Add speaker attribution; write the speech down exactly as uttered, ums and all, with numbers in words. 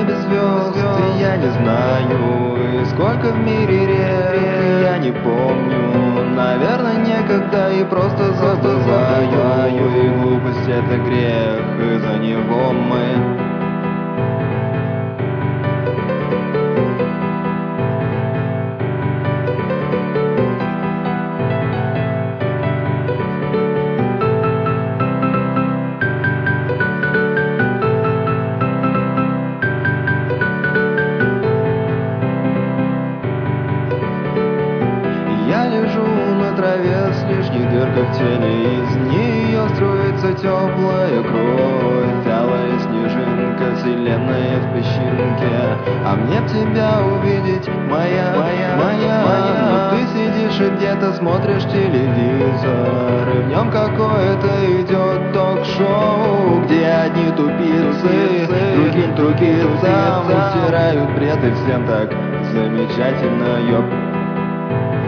Speaker 1: небе звезд, и я не знаю, и сколько в мире рек, я не помню. Наверное, некогда и просто забываю, и глупость — это грех, и за него мы. Я лежу на траве с лишней дыркой в теле, из нее струится теплая кровь, алая снежинка, вселенная в песчинке. А мне б тебя увидеть, моя, моя, моя, моя. Но ты сидишь и где-то смотришь телевизор, и в нем какое-то идет ток-шоу, где одни тупицы другим тупицам утирают бред, и всем так замечательно, ёп.